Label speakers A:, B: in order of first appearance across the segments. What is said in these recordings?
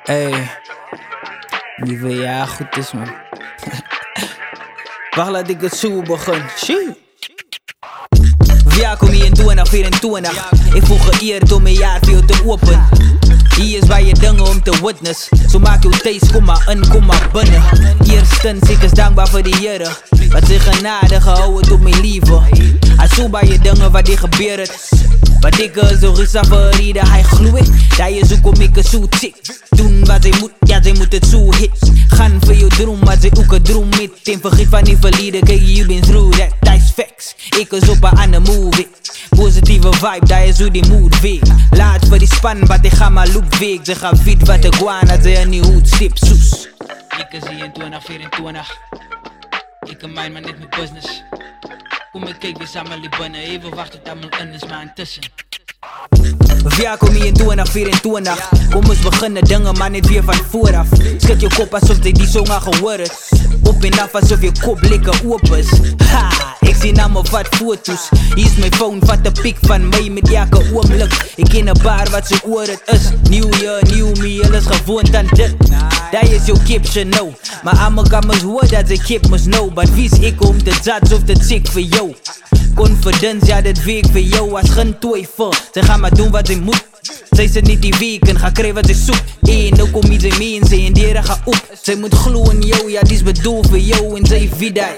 A: Ey, die wil ja goed is man. Wacht, laat ik het zo beginnen. Shit. Welkom hier in 2024. Ik voel geëerd om mijn jaar veel te open. Hier is waar je dingen om te witness. Zo maak je thuis, kom maar in, kom maar binnen. Eerstens, ik is dankbaar voor de Heere. Wat zijn genade gehouden op mijn leven. Hij zo bij je dingen wat die gebeurt. Wat ik zo is voor reden, hij gloeit. Dat je zo kom ik zo chick. Doen wat zij moet, ja zij moet het zo hit. Gaan voor je droom, maar zij ook een droom met. En vergeet van die verleden, kijk je bent through that, dat is facts. Ik is op een andere movie. Positieve vibe, dat is hoe die mood week. Laat voor die span, wat ik ga maar loop week. Ze gaan fit wat ik waan, dat ze een nieuw hoed stip soes. Ik is hier in 2024. Ik en mijn man net met business. Kom ik kijk weer samen die binnen, even wachten tot mijn in is, maar intussen. Welkom hier in 2024. Kom eens beginnen dingen, maar niet weer van vooraf. Schud je kop alsof dit die song al gehoord is. Op en af alsof je kop lekker open is. Ha, ik zie nou maar wat foto's. Hier is mijn phone, vat de pik van mij met elke oomlik. Ik ken een bar wat zo oor het is. Nieuw jaar, nieuw me, alles gewoond aan dit. Dat is jouw caption nou. Maar aan me kan mens hoor dat ze kip must know. Maar wie is ik om te zat of te chick voor jou? Confidence, ja dit week voor jou als geen twijfel. Ze gaan maar doen wat ze moet. Zij zit niet die weken, ga krijgen wat ze zoekt. En nou kom je ze mee en ze en deren gaan op. Zij moet gloeien in jou, ja die is bedoeld voor jou en zij vidai.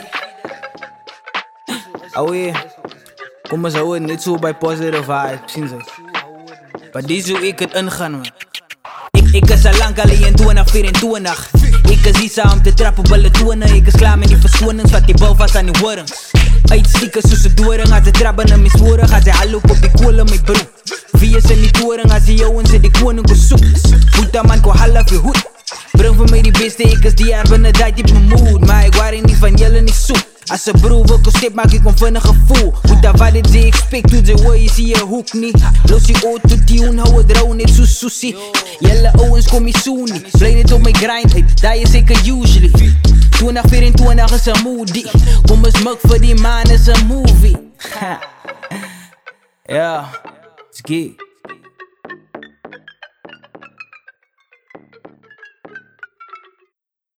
A: Auwe, kom eens houden, net zo bij positive vibe, zien ze. Maar die is hoe ik het ingaan man. Ik is al lang alleen in 2024. Ik is hier om te trappen ballen tonen. Ik is klaar met die verschonings, wat die bal vast aan die worms. Uitstikken soos de doring, als ze trappen naar mijn sporen. Gaan ze al op die kolen met broek. Wie is in die toren, als ze jou en ze die koning ko zoek. Moet dat man ko half je hoed. Breng voor mij die beste, ik is die jaar binnen dat op mijn mood. Maar ik waren niet van jullie niet zoek. Als ze broer wil stip, maak ik een van een gevoel. Moet dat wat dit ze expect, doet ze hoor je zie je hoek niet. Los die auto tune, hou het rauw net zo sushi. Jelle owens kom je zo niet. Blij dit op mijn grind, dat is zeker usually. 2024 is een moody. Kom eens muk voor die man is een movie. Ja, ski.